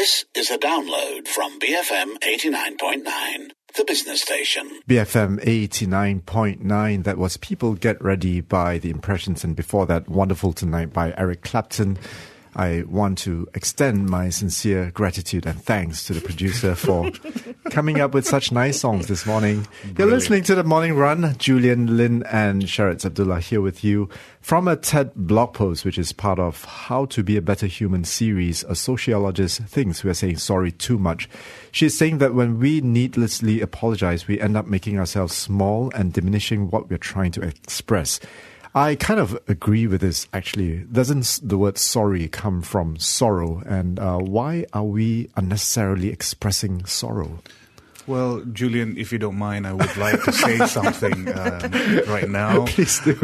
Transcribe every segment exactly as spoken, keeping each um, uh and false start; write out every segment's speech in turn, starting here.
This is a download from B F M eighty-nine point nine, the business station. B F M eighty-nine point nine, that was People Get Ready by The Impressions, and before that, Wonderful Tonight by Eric Clapton. I want to extend my sincere gratitude and thanks to the producer for coming up with such nice songs this morning. Brilliant. You're listening to The Morning Run. Julian, Lin and Sharat Abdullah here with you from a TED blog post, which is part of How to Be a Better Human series. A sociologist thinks we are saying sorry too much. She's saying that when we needlessly apologize, we end up making ourselves small and diminishing what we're trying to express. I kind of agree with this, actually. Doesn't the word sorry come from sorrow? And uh, why are we unnecessarily expressing sorrow? Well, Julian, if you don't mind, I would like to say something um, right now. Please do.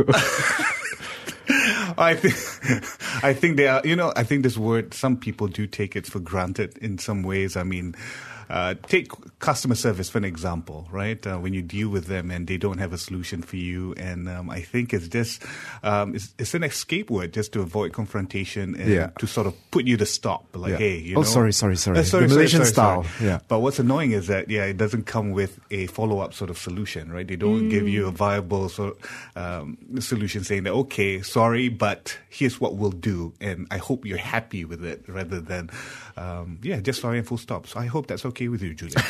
I think, I think they are, you know, I think this word, some people do take it for granted in some ways. I mean, Uh, take customer service for an example, right? Uh, when you deal with them and they don't have a solution for you, and um, I think it's just um, it's, it's an escape word just to avoid confrontation and yeah. to sort of put you to stop. Like, yeah. hey, you oh, know, sorry, sorry, sorry. Uh, sorry, the Malaysian sorry, sorry, style. sorry. Yeah. But what's annoying is that yeah, it doesn't come with a follow-up sort of solution, right? They don't mm. give you a viable sort of, um, solution saying that okay, sorry, but here's what we'll do, and I hope you're happy with it, rather than um, yeah, just sorry and full stop. So I hope that's okay with you, Julia.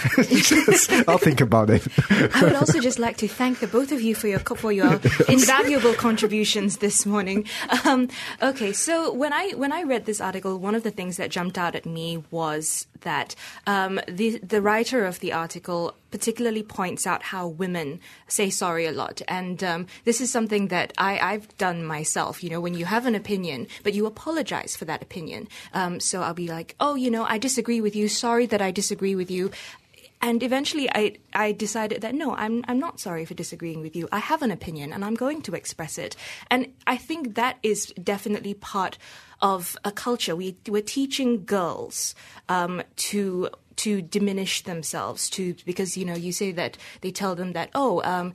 I'll think about it. I would also just like to thank the both of you for your for your invaluable contributions this morning. Um, okay, so when I when I read this article, one of the things that jumped out at me was that um, the the writer of the article particularly points out how women say sorry a lot. And um, this is something that I, I've done myself. You know, when you have an opinion, but you apologize for that opinion. Um, so I'll be like, oh, you know, I disagree with you. Sorry that I disagree with you. And eventually I, I decided that, no, I'm I'm not sorry for disagreeing with you. I have an opinion and I'm going to express it. And I think that is definitely part of a culture. We, we're teaching girls um, to to diminish themselves, to because, you know, you say that they tell them that, oh, um,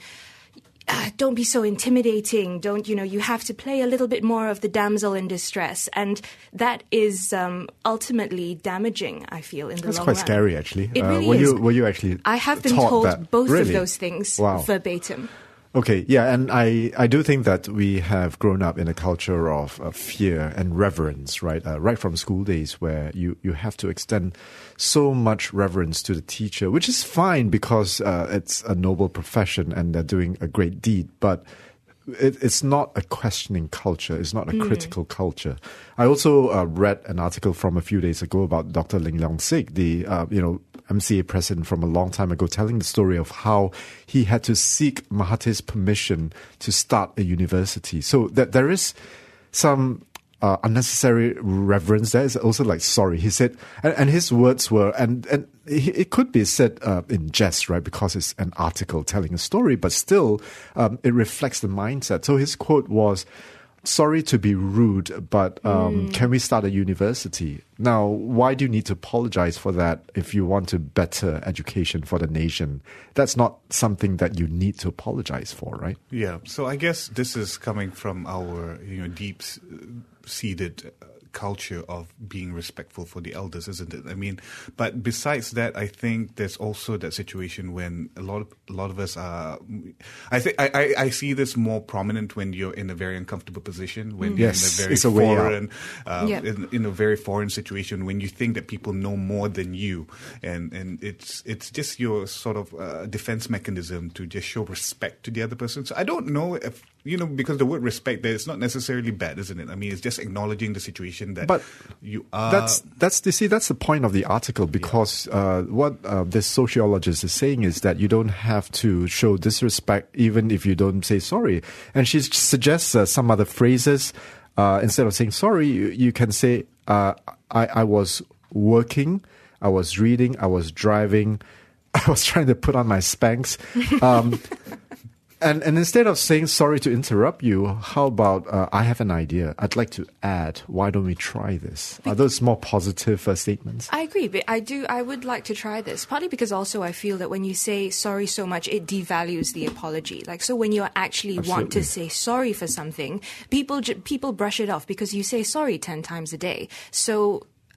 uh, don't be so intimidating. Don't, you know, you have to play a little bit more of the damsel in distress. And that is um, ultimately damaging, I feel, in the That's long run. That's quite scary, actually. It uh, really were is. You, were you actually I have been taught told that? both really? of those things wow. verbatim. Okay, yeah, and I, I do think that we have grown up in a culture of, of fear and reverence, right? Uh, right from school days, where you, you have to extend so much reverence to the teacher, which is fine because uh, it's a noble profession and they're doing a great deed. But it, it's not a questioning culture. It's not a mm. critical culture. I also uh, read an article from a few days ago about Doctor Ling Leong Sik, the uh, you know M C A president from a long time ago, telling the story of how he had to seek Mahathir's permission to start a university. So that there is some uh, unnecessary reverence. There is also like sorry. He said, and, and his words were, and and it could be said uh, in jest, right? Because it's an article telling a story, but still um, it reflects the mindset. So his quote was, sorry to be rude, but um, mm. can we start a university? Now, why do you need to apologize for that if you want to better education for the nation? That's not something that you need to apologize for, right? Yeah. So I guess this is coming from our, you know, deep-seated culture of being respectful for the elders, isn't it? I mean, but besides that, I think there's also that situation when a lot of a lot of us are. I think I, I, I see this more prominent when you're in a very uncomfortable position, when mm. you're yes, in a very it's a foreign, um, yeah. in, in a very foreign situation, when you think that people know more than you, and and it's it's just your sort of uh, defense mechanism to just show respect to the other person. So I don't know if. You know, because the word respect there, it's not necessarily bad, isn't it? I mean, it's just acknowledging the situation that but you are. That's that's you see, that's the point of the article, because yeah. uh, what uh, this sociologist is saying is that you don't have to show disrespect even if you don't say sorry. And she suggests uh, some other phrases. Uh, instead of saying sorry, you, you can say, uh, I, I was working, I was reading, I was driving, I was trying to put on my Spanx. Um, And and instead of saying sorry to interrupt you, how about uh, I have an idea. I'd like to add. Why don't we try this? Are those more positive uh, statements? I agree, but I do. I would like to try this. Partly because also I feel that when you say sorry so much, it devalues the apology. Like so, when you actually Absolutely. want to say sorry for something, people people brush it off because you say sorry ten times a day. So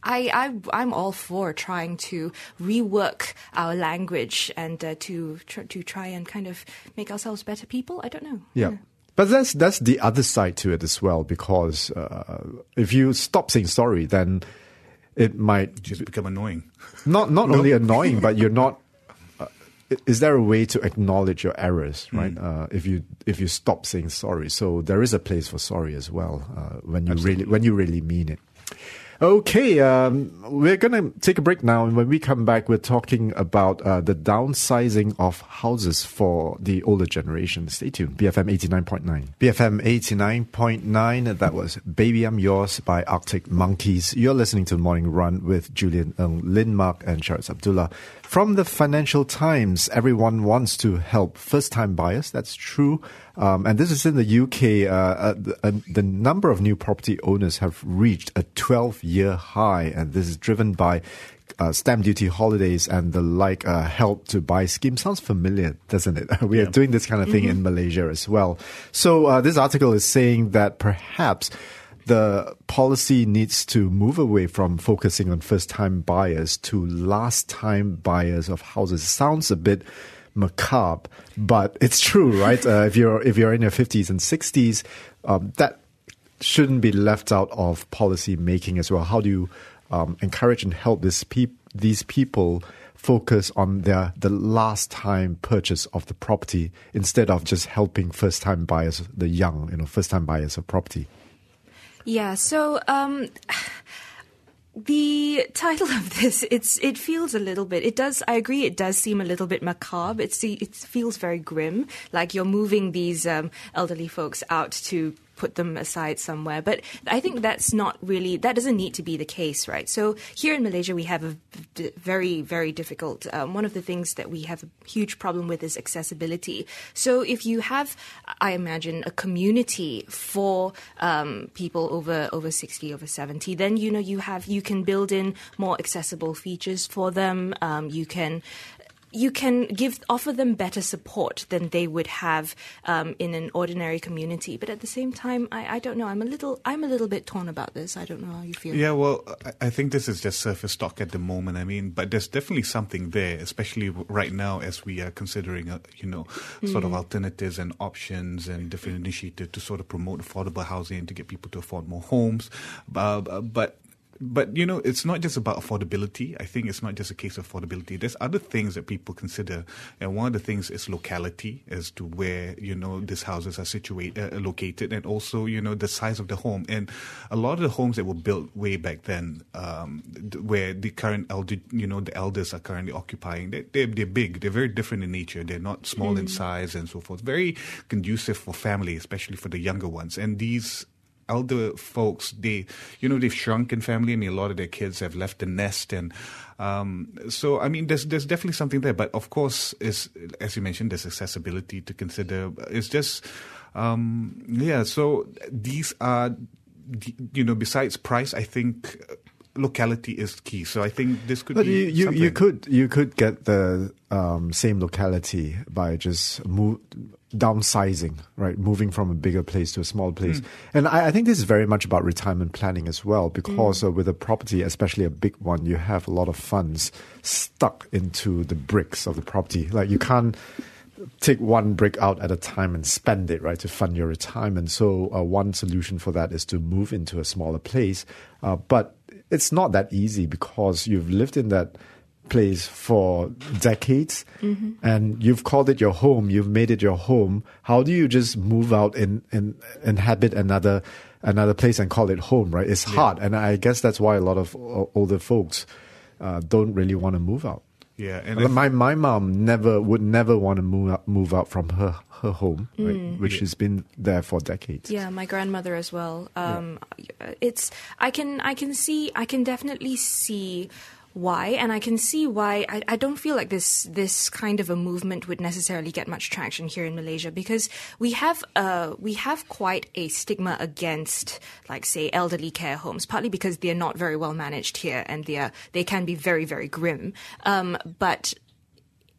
I, I, I'm all for trying to rework our language and uh, to tr- to try and kind of make ourselves better people. I don't know. Yeah. yeah. But that's that's the other side to it as well, because uh, if you stop saying sorry, then it might just become annoying. Not not no. only annoying, but you're not. Uh, is there a way to acknowledge your errors, right? Mm. Uh, if you if you stop saying sorry, so there is a place for sorry as well uh, when you Absolutely. really when you really mean it. Okay, um, we're going to take a break now, and when we come back, we're talking about uh, the downsizing of houses for the older generation. Stay tuned. B F M eighty-nine point nine. B F M eighty-nine point nine, that was Baby I'm Yours by Arctic Monkeys. You're listening to Morning Run with Julian Ng, Lin Mark and Shariz Abdullah. From the Financial Times, everyone wants to help first-time buyers. That's true. Um, and this is in the U K. Uh, uh, the, uh, the number of new property owners have reached a twelve-year high, and this is driven by uh, stamp duty holidays and the like uh, help to buy scheme. Sounds familiar, doesn't it? We yeah. are doing this kind of thing mm-hmm. in Malaysia as well. So uh, this article is saying that perhaps the policy needs to move away from focusing on first-time buyers to last-time buyers of houses. Sounds a bit macabre, but it's true, right? Uh, if you're if you're in your fifties and sixties, um, that shouldn't be left out of policy making as well. How do you um, encourage and help this peop- these people focus on their the last time purchase of the property instead of just helping first-time buyers, the young, you know, first-time buyers of property? Yeah, so um, the title of this, it's it feels a little bit, it does, I agree, it does seem a little bit macabre. It's, it feels very grim, like you're moving these um, elderly folks out to put them aside somewhere. But I think that's not really, that doesn't need to be the case, right? So here in Malaysia, we have a d- very, very difficult, um, one of the things that we have a huge problem with is accessibility. So if you have, I imagine, a community for um, people over, over sixty, over seventy, then, you know, you have, you can build in more accessible features for them. Um, you can You can give offer them better support than they would have um, in an ordinary community. But at the same time, I, I don't know. I'm a little I'm a little bit torn about this. I don't know how you feel. Yeah, well, I, I think this is just surface talk at the moment. I mean, but there's definitely something there, especially right now as we are considering, uh, you know, sort mm. of alternatives and options and different initiatives to sort of promote affordable housing and to get people to afford more homes. Uh, but But, you know, it's not just about affordability. I think it's not just a case of affordability. There's other things that people consider. And one of the things is locality as to where, you know, these houses are situated, uh, located, and also, you know, the size of the home. And a lot of the homes that were built way back then, um, where the current elder, you know, the elders are currently occupying, they, they're, they're big. They're very different in nature. They're not small mm. in size and so forth. Very conducive for family, especially for the younger ones. And these elder folks, they, you know, they've shrunk in family. I mean, a lot of their kids have left the nest, and um, so I mean, there's there's definitely something there. But of course, is as you mentioned, there's accessibility to consider. It's just, um, yeah. So these are, you know, besides price, I think locality is key. So I think this could but be. You, you, something. you could you could get the um, same locality by just move. downsizing, right? Moving from a bigger place to a small place. Mm. And I, I think this is very much about retirement planning as well, because mm. uh, with a property, especially a big one, you have a lot of funds stuck into the bricks of the property. Like you can't take one brick out at a time and spend it, right, to fund your retirement. So uh, one solution for that is to move into a smaller place. Uh, but it's not that easy because you've lived in that place for decades mm-hmm. and you've called it your home, you've made it your home. How do you just move out and, and inhabit another another place and call it home, right? It's yeah. hard. And I guess that's why a lot of older folks uh, don't really want to move out. Yeah, and my my mom never would never want to move out, move out from her her home, right, mm. which yeah. has been there for decades. Yeah, my grandmother as well. Um, yeah. It's I can I can see I can definitely see why, and I can see why. I, I don't feel like this this kind of a movement would necessarily get much traction here in Malaysia, because we have uh we have quite a stigma against, like, say, elderly care homes, partly because they're not very well managed here and they are they can be very very grim. Um, but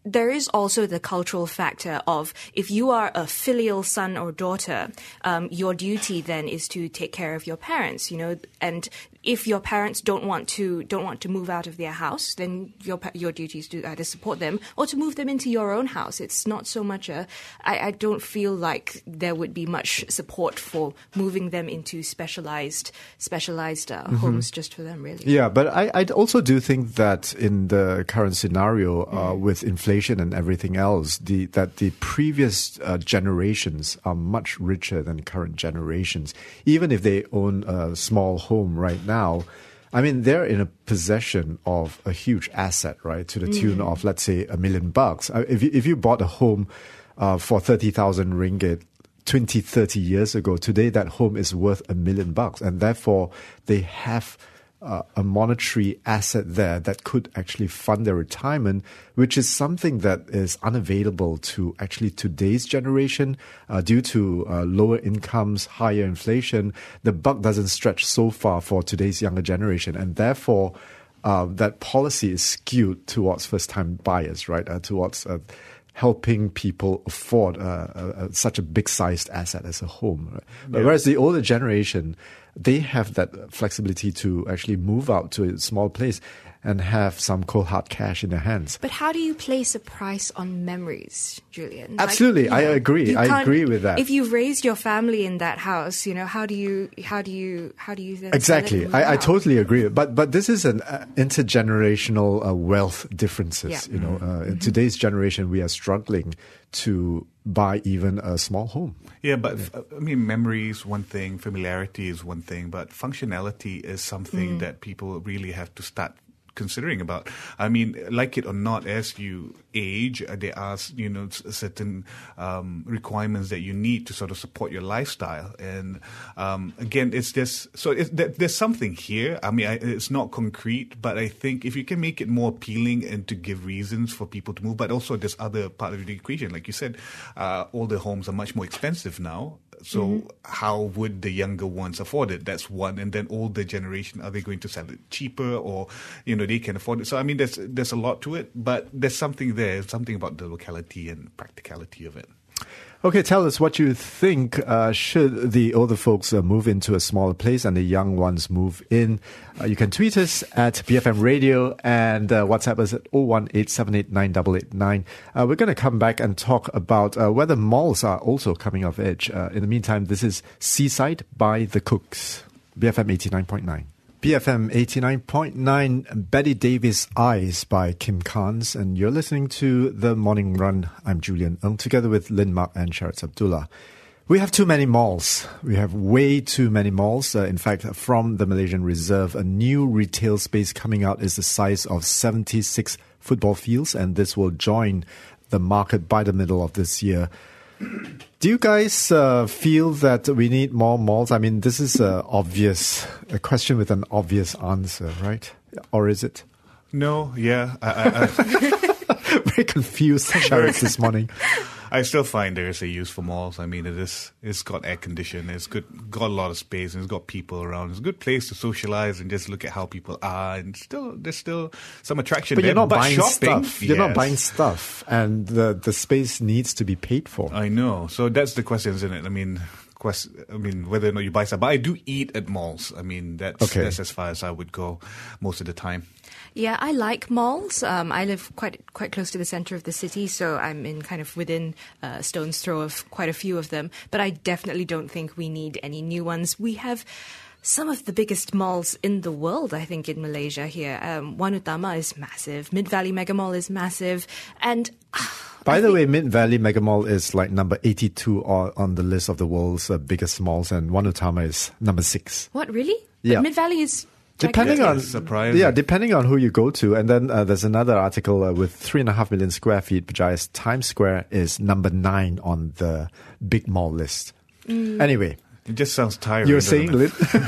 there is also the cultural factor of if you are a filial son or daughter, um, your duty then is to take care of your parents, you know, and if your parents don't want to don't want to move out of their house, then your your duty is to either support them or to move them into your own house. It's not so much a. I, I don't feel like there would be much support for moving them into specialized specialized uh, mm-hmm. homes just for them, really. Yeah, but I I also do think that in the current scenario uh, mm. with inflation and everything else, the that the previous uh, generations are much richer than current generations, even if they own a small home right now. Now, I mean, they're in a possession of a huge asset, right, to the mm. tune of, let's say, a million bucks. If you, if you bought a home uh, for thirty thousand ringgit twenty, thirty years ago, today that home is worth a million bucks. And therefore, they have uh, a monetary asset there that could actually fund their retirement, which is something that is unavailable to actually today's generation uh, due to uh, lower incomes, higher inflation. The buck doesn't stretch so far for today's younger generation, and therefore uh, that policy is skewed towards first-time buyers, right? Uh, towards uh, helping people afford uh, uh, such a big-sized asset as a home. Right? But yeah. Whereas the older generation, they have that flexibility to actually move out to a small place and have some cold hard cash in their hands. But how do you place a price on memories, Julian? Absolutely, like, I know, agree. I agree with that. If you've raised your family in that house, you know, how do you, how do you, how do you then exactly? I, I totally agree. But but this is an uh, intergenerational uh, wealth differences. Yeah. You know, uh, mm-hmm. in today's generation, we are struggling to buy even a small home. Yeah, but yeah. I mean, memory is one thing, familiarity is one thing, but functionality is something mm. that people really have to start considering about. I mean, like it or not, as you age, uh, there are, you know, certain um, requirements that you need to sort of support your lifestyle. And um, again, it's just, so it, there, there's something here. I mean, I, it's not concrete, but I think if you can make it more appealing and to give reasons for people to move, but also there's other part of the equation. Like you said, uh, older homes are much more expensive now. So mm-hmm. how would the younger ones afford it? That's one. And then older generation, are they going to sell it cheaper, or, you know, they can afford it? So, I mean, there's there's a lot to it, but there's something there, something about the locality and practicality of it. Okay, tell us what you think. Uh, should the older folks uh, move into a smaller place and the young ones move in? Uh, you can tweet us at B F M Radio and uh, WhatsApp us at oh one eight seven eight nine eight eight nine. Uh, we're going to come back and talk about uh, whether malls are also coming of age. Uh, in the meantime, this is Seaside by The Cooks, B F M eighty-nine point nine. B F M eighty-nine point nine, Betty Davis Eyes by Kim Carnes, and you're listening to The Morning Run. I'm Julian Ng, together with Lynn Mark and Sharat Abdullah. We have too many malls. We have way too many malls. Uh, in fact, from the Malaysian Reserve, a new retail space coming out is the size of seventy-six football fields, and this will join the market by the middle of this year. Do you guys uh, feel that we need more malls? I mean, this is a obvious a question with an obvious answer, right? Or is it? No, yeah. I, I, I Very confused Sharat this morning. I still find there is a use for malls. I mean, it is, it's got air conditioning, it's good, got a lot of space, and it's got people around. It's a good place to socialize and just look at how people are. And still, there's still some attraction but there. You're not but buying shopping, stuff. You're yes. not buying stuff, and the the space needs to be paid for. I know. So that's the question, isn't it? I mean, quest, I mean, whether or not you buy stuff. But I do eat at malls. I mean, that's okay. that's as far as I would go most of the time. Yeah, I like malls. Um, I live quite quite close to the center of the city, so I'm in kind of within a uh, stone's throw of quite a few of them. But I definitely don't think we need any new ones. We have some of the biggest malls in the world, I think, in Malaysia here. Um, One Utama is massive. Mid Valley Mega Mall is massive. And uh, by I the think- way, Mid Valley Mega Mall is like number eighty-two on the list of the world's uh, biggest malls, and One Utama is number six. What, really? Yeah. Mid Valley is... Depending on surprising. yeah, depending on who you go to, and then uh, there's another article uh, with three and a half million square feet. Bajaya's Times Square is number nine on the big mall list. Mm. Anyway, it just sounds tiring. You're saying, Lynn?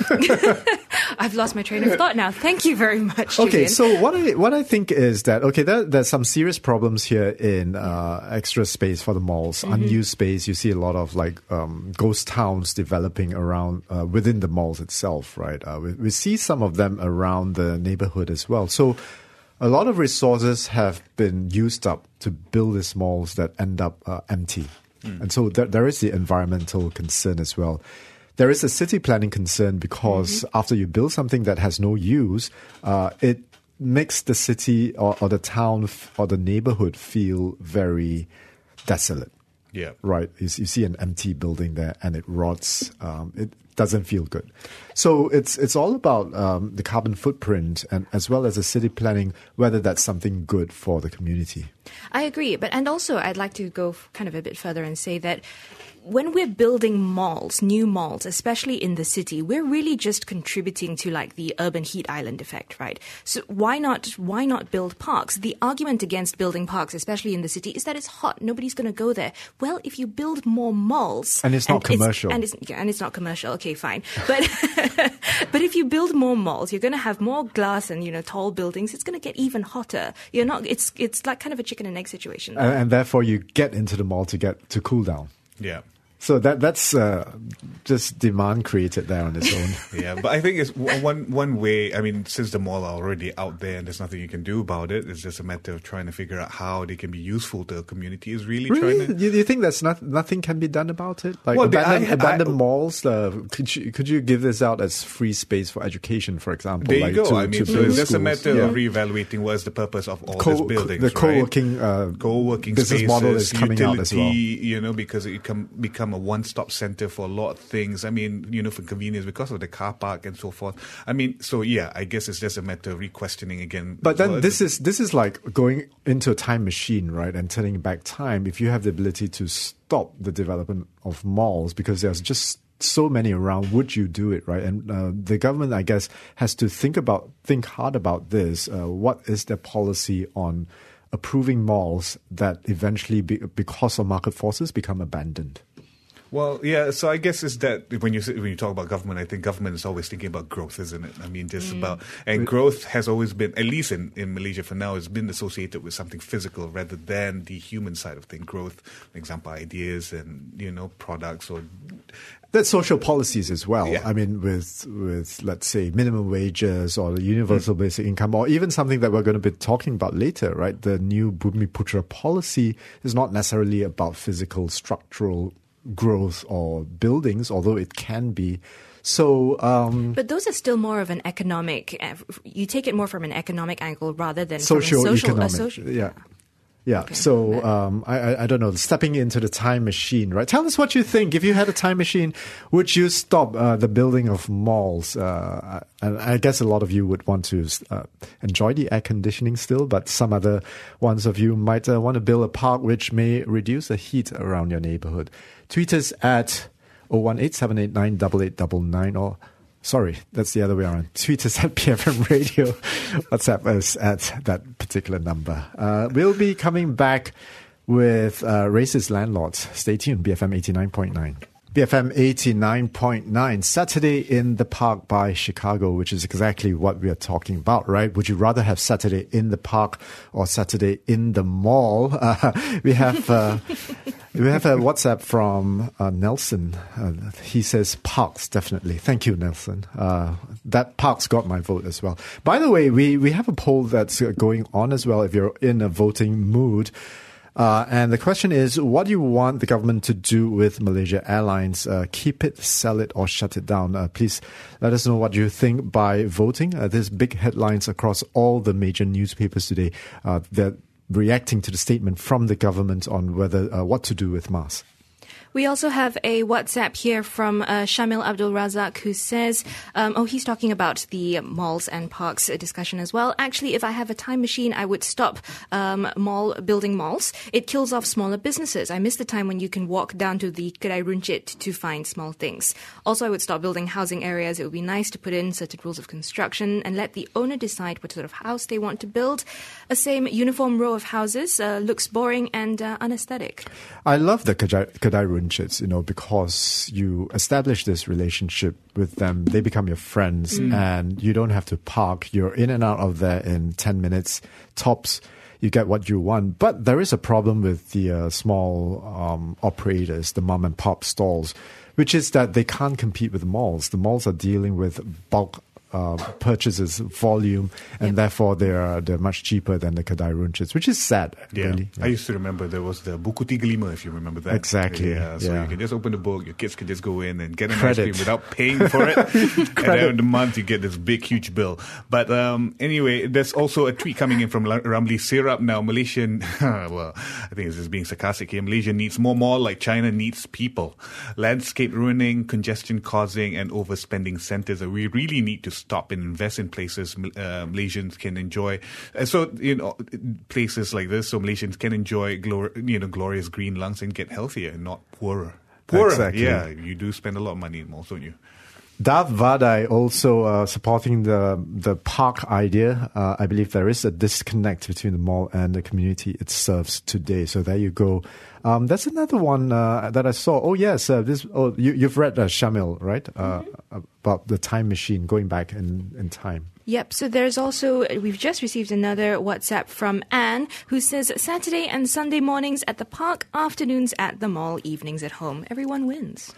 I've lost my train of thought now. Thank you very much, Julian. Okay, so what I what I think is that okay, there, there's some serious problems here in uh, extra space for the malls, mm-hmm. unused space. You see a lot of like um, ghost towns developing around uh, within the malls itself, right? Uh, we, we see some of them around the neighborhood as well. So a lot of resources have been used up to build these malls that end up uh, empty. Mm. And so there, there is the environmental concern as well. There is a city planning concern because mm-hmm. after you build something that has no use, uh, it makes the city or, or the town f- or the neighborhood feel very desolate. Yeah. Right. You, you see an empty building there and it rots. Um, it doesn't feel good. So it's it's all about um, the carbon footprint and as well as the city planning, whether that's something good for the community. I agree. But and also I'd like to go kind of a bit further and say that when we're building malls, new malls, especially in the city, we're really just contributing to like the urban heat island effect, right? So why not why not build parks? The argument against building parks, especially in the city, is that it's hot. Nobody's going to go there. Well, if you build more malls, and it's not and commercial, it's, and it's yeah, and it's not commercial. Okay, fine. But but if you build more malls, you're going to have more glass and you know tall buildings. It's going to get even hotter. You're not. It's it's like kind of a chicken and egg situation. And, and therefore, you get into the mall to get to cool down. Yeah. So that that's uh, just demand created there on its own. Yeah, but I think it's one one way. I mean, since the mall are already out there and there's nothing you can do about it, it's just a matter of trying to figure out how they can be useful to the community. Is really, really? trying to. You, you think there's not, nothing can be done about it? Like well, abandoned, I, abandoned I, malls. Uh, could you could you give this out as free space for education, for example? There you like go. To, I mean, to so it's just a schools. matter yeah. of reevaluating what is the purpose of all Co- these buildings. The right? co-working, uh, co-working business spaces, model is coming utility, out as well. You know, because it can become a one-stop center for a lot of things. I mean, you know, for convenience because of the car park and so forth. I mean, so yeah, I guess it's just a matter of re-questioning again. But then well, this is this is like going into a time machine, right, and turning back time. If you have the ability to stop the development of malls because there's just so many around, would you do it, right? And uh, the government, I guess, has to think about think hard about this. Uh, what is their policy on approving malls that eventually, be, because of market forces, become abandoned? Well, yeah, so I guess it's that when you when you talk about government, I think government is always thinking about growth, isn't it? I mean, just mm. about, and growth has always been, at least in, in Malaysia for now, has been associated with something physical rather than the human side of things. Growth, for example, ideas and, you know, products or... There's social policies as well. Yeah. I mean, with, with let's say, minimum wages or the universal mm. basic income, or even something that we're going to be talking about later, right? The new Bumiputra policy is not necessarily about physical, structural growth or buildings, although it can be. So, um, but those are still more of an economic. Uh, you take it more from an economic angle rather than social, from a social, economic. A social, yeah. Yeah, okay. so um, I, I don't know, stepping into the time machine, right? Tell us what you think. If you had a time machine, would you stop uh, the building of malls? Uh, and I guess a lot of you would want to uh, enjoy the air conditioning still, but some other ones of you might uh, want to build a park which may reduce the heat around your neighborhood. Tweet us at zero one eight seven eight nine eight eight nine nine or... Sorry, that's the other way around. Tweet us at P F M Radio. WhatsApp us at that particular number. Uh, we'll be coming back with uh, Racist Landlords. Stay tuned, B F M eighty-nine point nine. B F M eighty-nine point nine, Saturday in the Park by Chicago, which is exactly what we are talking about, right? Would you rather have Saturday in the park or Saturday in the mall? Uh, we have... Uh, We have a WhatsApp from uh, Nelson. Uh, he says parks, definitely. Thank you, Nelson. Uh, that parks got my vote as well. By the way, we, we have a poll that's going on as well if you're in a voting mood. Uh, and the question is, what do you want the government to do with Malaysia Airlines? Uh, keep it, sell it, or shut it down? Uh, please let us know what you think by voting. Uh, there's big headlines across all the major newspapers today uh, that reacting to the statement from the government on whether uh, what to do with masks. We also have a WhatsApp here from uh, Shamil Abdul Razak who says, um, oh, he's talking about the malls and parks discussion as well. Actually, if I have a time machine, I would stop um, mall building malls. It kills off smaller businesses. I miss the time when you can walk down to the Kedai Runcit to find small things. Also, I would stop building housing areas. It would be nice to put in certain rules of construction and let the owner decide what sort of house they want to build. A same uniform row of houses uh, looks boring and uh, unaesthetic. I love the Kedai, Kedai Runcits, you know, because you establish this relationship with them. They become your friends mm. and you don't have to park. You're in and out of there in ten minutes tops. You get what you want. But there is a problem with the uh, small um, operators, the mom and pop stalls, which is that they can't compete with the malls. The malls are dealing with bulk uh, purchases volume, and Yep. therefore they're they're much cheaper than the Kedai Runches, which is sad. Yeah. Really. I used to remember there was the Buku Tiga Lima, if you remember that. Exactly, Yeah, so yeah. you can just open the book, your kids can just go in and get an Credit. ice cream without paying for it. At the end of the month, you get this big, huge bill. But um, anyway, there's also a tweet coming in from La- Ramli Sirap now. Malaysian, well, I think this is being sarcastic here. Malaysia needs more mall like China needs people. Landscape ruining, congestion causing, and overspending centers. We really need to stop and invest in places uh, Malaysians can enjoy. And so, you know, places like this, so Malaysians can enjoy glor- you know, glorious green lungs and get healthier and not poorer. Poorer, Exactly. yeah. You do spend a lot of money in malls, don't you? Dav Vadai also uh, supporting the the park idea. Uh, I believe there is a disconnect between the mall and the community it serves today. So there you go. Um, that's another one uh, that I saw. Oh yes, uh, this. Oh, you, you've read uh, Shamil, right? Mm-hmm. Uh, about the time machine going back in, in time. Yep, so there's also, we've just received another WhatsApp from Anne, who says Saturday and Sunday mornings at the park, afternoons at the mall, evenings at home. Everyone wins.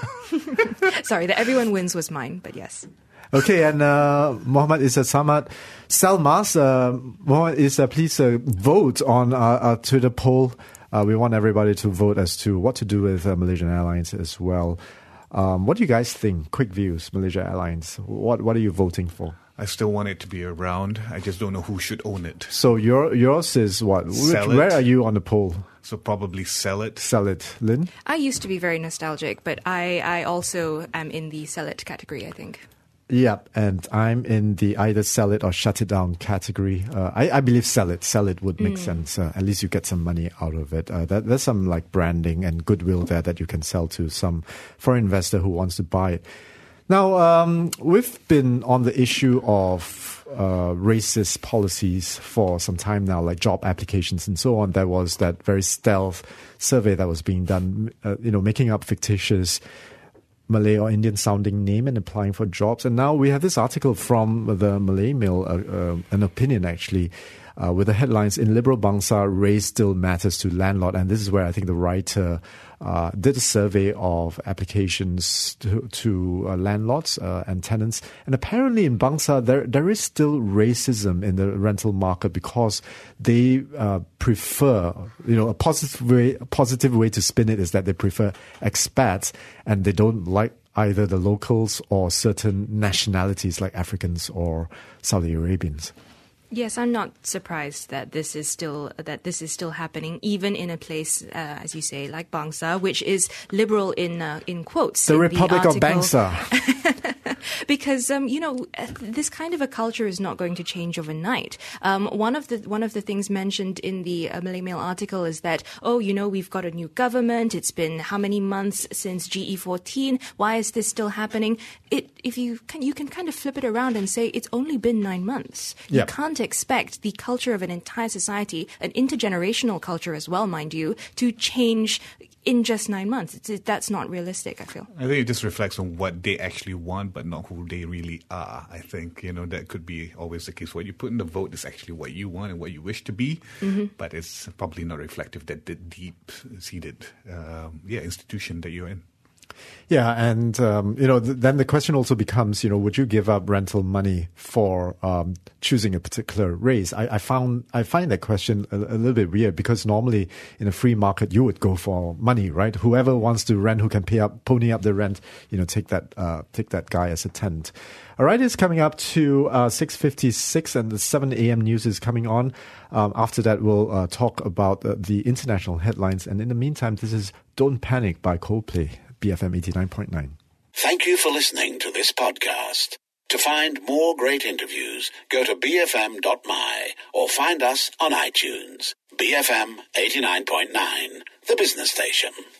Sorry, the everyone wins was mine, but yes. Okay, and uh, Muhammad Isa Samad, Selmas, uh, Muhammad Isa, please uh, vote on our, our Twitter poll. Uh, we want everybody to vote as to what to do with uh, Malaysian Airlines as well. Um, what do you guys think? Quick views, Malaysia Airlines. What what are you voting for? I still want it to be around. I just don't know who should own it. So your yours is what? Which, Sell it. where are you on the poll? So probably sell it. Sell it, Lynn. I used to be very nostalgic, but I, I also am in the sell it category, I think. Yep, and I'm in the either sell it or shut it down category. Uh, I, I believe sell it. Sell it would make sense. Uh, at least you get some money out of it. Uh, that, there's some like branding and goodwill there that you can sell to some foreign investor who wants to buy it. Now, um, we've been on the issue of uh, racist policies for some time now, like job applications and so on. There was that very stealth survey that was being done, uh, you know, making up fictitious Malay or Indian sounding name and applying for jobs. And now we have this article from the Malay Mail, uh, uh, an opinion actually, uh, with the headlines, "In Liberal Bangsa, Race Still Matters to Landlord." And this is where I think the writer uh, did a survey of applications to, to uh, landlords uh, and tenants. And apparently in Bangsa, there there is still racism in the rental market because they uh, prefer, you know, a positive way, a positive way to spin it is that they prefer expats and they don't like either the locals or certain nationalities like Africans or Saudi Arabians. Yes, I'm not surprised that this is still that this is still happening, even in a place, uh, as you say, like Bangsa, which is liberal in uh, in quotes. The in Republic the of article. Bangsa. Because um, you know, this kind of a culture is not going to change overnight. Um, one of the one of the things mentioned in the uh, Malay Mail article is that, oh, you know, we've got a new government. It's been how many months since G E fourteen? Why is this still happening? It if you can you can kind of flip it around and say it's only been nine months. You Yep. can't expect the culture of an entire society, an intergenerational culture as well, mind you, to change in just nine months. It's, it, that's not realistic, I feel. I think it just reflects on what they actually want, but not who they really are. I think, you know, that could be always the case. What you put in the vote is actually what you want and what you wish to be, mm-hmm. but it's probably not reflective that the deep-seated um, yeah, institution that you're in. Yeah, and um, you know, th- then the question also becomes, you know, would you give up rental money for um, choosing a particular race? I, I found I find that question a, a little bit weird because normally in a free market you would go for money, right? Whoever wants to rent, who can pay up, pony up the rent, you know, take that uh, take that guy as a tenant. All right, it's coming up to uh, six fifty-six, and the seven a.m. news is coming on. Um, after that, we'll uh, talk about uh, the international headlines, and in the meantime, this is "Don't Panic" by Coldplay. B F M eighty-nine point nine. Thank you for listening to this podcast. To find more great interviews, go to b f m dot m y or find us on iTunes. B F M eighty-nine point nine, the business station.